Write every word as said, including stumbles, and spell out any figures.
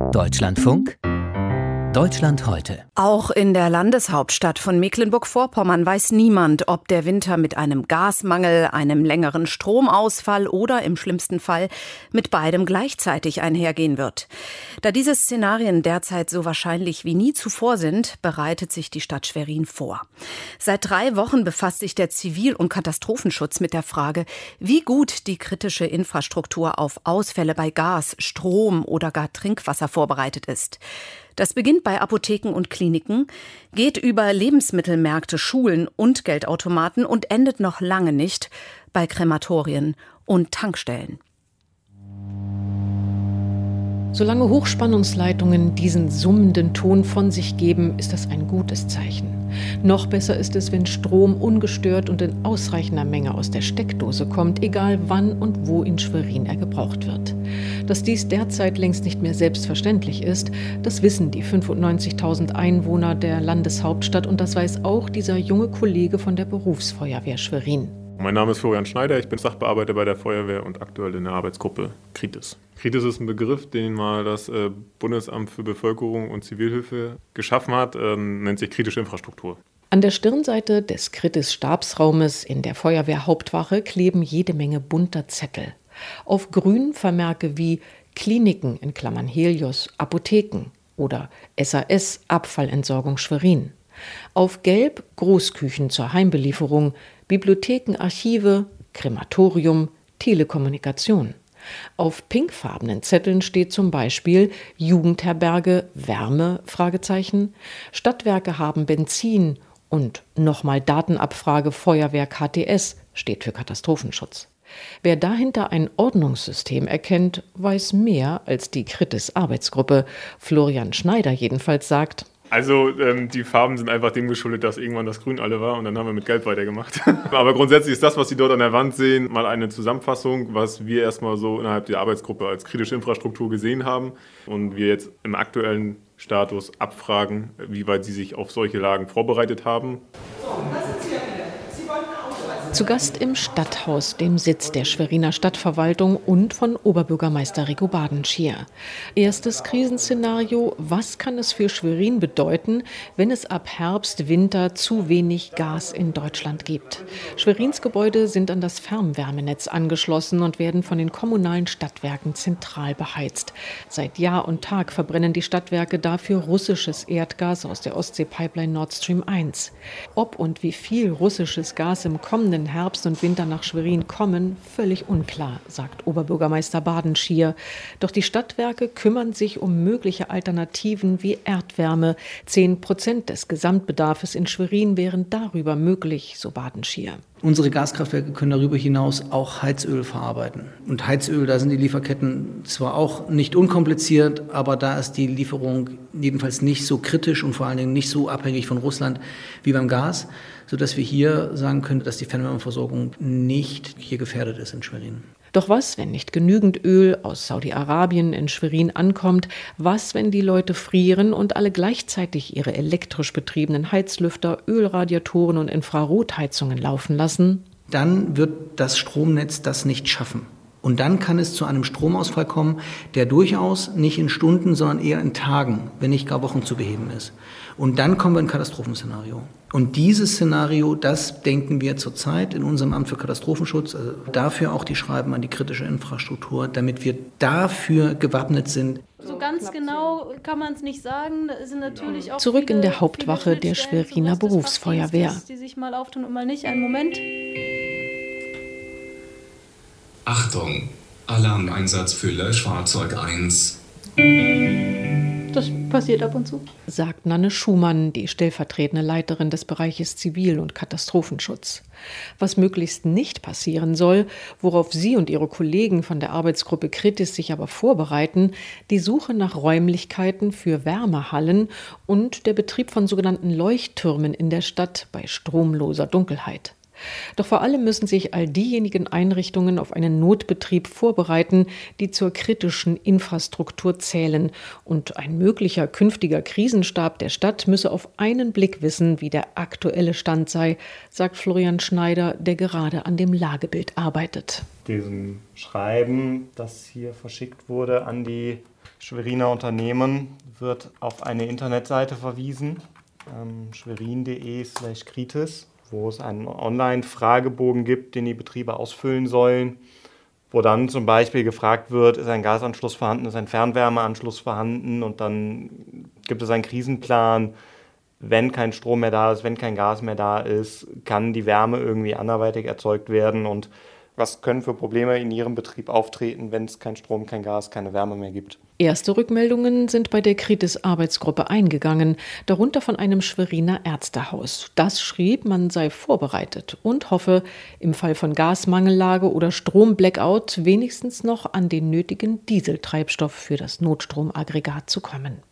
Deutschlandfunk Deutschland heute. Auch in der Landeshauptstadt von Mecklenburg-Vorpommern weiß niemand, ob der Winter mit einem Gasmangel, einem längeren Stromausfall oder im schlimmsten Fall mit beidem gleichzeitig einhergehen wird. Da diese Szenarien derzeit so wahrscheinlich wie nie zuvor sind, bereitet sich die Stadt Schwerin vor. Seit drei Wochen befasst sich der Zivil- und Katastrophenschutz mit der Frage, wie gut die kritische Infrastruktur auf Ausfälle bei Gas, Strom oder gar Trinkwasser vorbereitet ist. Das beginnt bei Apotheken und Kliniken, geht über Lebensmittelmärkte, Schulen und Geldautomaten und endet noch lange nicht bei Krematorien und Tankstellen. Solange Hochspannungsleitungen diesen summenden Ton von sich geben, ist das ein gutes Zeichen. Noch besser ist es, wenn Strom ungestört und in ausreichender Menge aus der Steckdose kommt, egal wann und wo in Schwerin er gebraucht wird. Dass dies derzeit längst nicht mehr selbstverständlich ist, das wissen die fünfundneunzigtausend Einwohner der Landeshauptstadt und das weiß auch dieser junge Kollege von der Berufsfeuerwehr Schwerin. Mein Name ist Florian Schneider, ich bin Sachbearbeiter bei der Feuerwehr und aktuell in der Arbeitsgruppe KRITIS. KRITIS ist ein Begriff, den mal das Bundesamt für Bevölkerung und Zivilhilfe geschaffen hat, ähm, nennt sich kritische Infrastruktur. An der Stirnseite des KRITIS-Stabsraumes in der Feuerwehrhauptwache kleben jede Menge bunter Zettel. Auf grün Vermerke wie Kliniken in Klammern Helios, Apotheken oder S A S Abfallentsorgung Schwerin. Auf gelb Großküchen zur Heimbelieferung, Bibliotheken, Archive, Krematorium, Telekommunikation. Auf pinkfarbenen Zetteln steht zum Beispiel Jugendherberge, Wärme, Fragezeichen. Stadtwerke haben Benzin und nochmal Datenabfrage Feuerwehr K T S steht für Katastrophenschutz. Wer dahinter ein Ordnungssystem erkennt, weiß mehr als die KRITIS-Arbeitsgruppe. Florian Schneider jedenfalls sagt: Also ähm, die Farben sind einfach dem geschuldet, dass irgendwann das Grün alle war und dann haben wir mit Gelb weitergemacht. Aber grundsätzlich ist das, was Sie dort an der Wand sehen, mal eine Zusammenfassung, was wir erstmal so innerhalb der Arbeitsgruppe als kritische Infrastruktur gesehen haben und wir jetzt im aktuellen Status abfragen, wie weit Sie sich auf solche Lagen vorbereitet haben. Zu Gast im Stadthaus, dem Sitz der Schweriner Stadtverwaltung und von Oberbürgermeister Rico Badenschier. Erstes Krisenszenario: Was kann es für Schwerin bedeuten, wenn es ab Herbst, Winter zu wenig Gas in Deutschland gibt? Schwerins Gebäude sind an das Fernwärmenetz angeschlossen und werden von den kommunalen Stadtwerken zentral beheizt. Seit Jahr und Tag verbrennen die Stadtwerke dafür russisches Erdgas aus der Ostsee-Pipeline Nord Stream eins. Ob und wie viel russisches Gas im kommenden Herbst und Winter nach Schwerin kommen, völlig unklar, sagt Oberbürgermeister Badenschier. Doch die Stadtwerke kümmern sich um mögliche Alternativen wie Erdwärme. Zehn Prozent des Gesamtbedarfs in Schwerin wären darüber möglich, so Badenschier. Unsere Gaskraftwerke können darüber hinaus auch Heizöl verarbeiten. Und Heizöl, da sind die Lieferketten zwar auch nicht unkompliziert, aber da ist die Lieferung jedenfalls nicht so kritisch und vor allen Dingen nicht so abhängig von Russland wie beim Gas, sodass wir hier sagen können, dass die Fernwärmeversorgung nicht hier gefährdet ist in Schwerin. Doch was, wenn nicht genügend Öl aus Saudi-Arabien in Schwerin ankommt? Was, wenn die Leute frieren und alle gleichzeitig ihre elektrisch betriebenen Heizlüfter, Ölradiatoren und Infrarotheizungen laufen lassen? Dann wird das Stromnetz das nicht schaffen. Und dann kann es zu einem Stromausfall kommen, der durchaus nicht in Stunden, sondern eher in Tagen, wenn nicht gar Wochen zu beheben ist. Und dann kommen wir in ein Katastrophenszenario. Und dieses Szenario, das denken wir zurzeit in unserem Amt für Katastrophenschutz, also dafür auch die Schreiben an die kritische Infrastruktur, damit wir dafür gewappnet sind. So ganz genau kann man es nicht sagen. Da sind natürlich auch Zurück viele, in der Hauptwache der Schweriner Berufsfeuerwehr. Die sich mal auftun und mal nicht. Einen Moment. Achtung, Alarmeinsatz für Löschfahrzeug eins. Das passiert ab und zu, sagt Nanne Schumann, die stellvertretende Leiterin des Bereiches Zivil- und Katastrophenschutz. Was möglichst nicht passieren soll, worauf sie und ihre Kollegen von der Arbeitsgruppe KRITIS sich aber vorbereiten, die Suche nach Räumlichkeiten für Wärmehallen und der Betrieb von sogenannten Leuchttürmen in der Stadt bei stromloser Dunkelheit. Doch vor allem müssen sich all diejenigen Einrichtungen auf einen Notbetrieb vorbereiten, die zur kritischen Infrastruktur zählen. Und ein möglicher künftiger Krisenstab der Stadt müsse auf einen Blick wissen, wie der aktuelle Stand sei, sagt Florian Schneider, der gerade an dem Lagebild arbeitet. Diesem Schreiben, das hier verschickt wurde an die Schweriner Unternehmen wird auf eine Internetseite verwiesen, ähm, schwerin.de slash kritis, wo es einen Online-Fragebogen gibt, den die Betriebe ausfüllen sollen, wo dann zum Beispiel gefragt wird, ist ein Gasanschluss vorhanden, ist ein Fernwärmeanschluss vorhanden, und dann gibt es einen Krisenplan. Wenn kein Strom mehr da ist, wenn kein Gas mehr da ist, kann die Wärme irgendwie anderweitig erzeugt werden, und was können für Probleme in Ihrem Betrieb auftreten, wenn es kein Strom, kein Gas, keine Wärme mehr gibt. Erste Rückmeldungen sind bei der Kritis-Arbeitsgruppe eingegangen, darunter von einem Schweriner Ärztehaus. Das schrieb, man sei vorbereitet und hoffe, im Fall von Gasmangellage oder Stromblackout wenigstens noch an den nötigen Dieseltreibstoff für das Notstromaggregat zu kommen.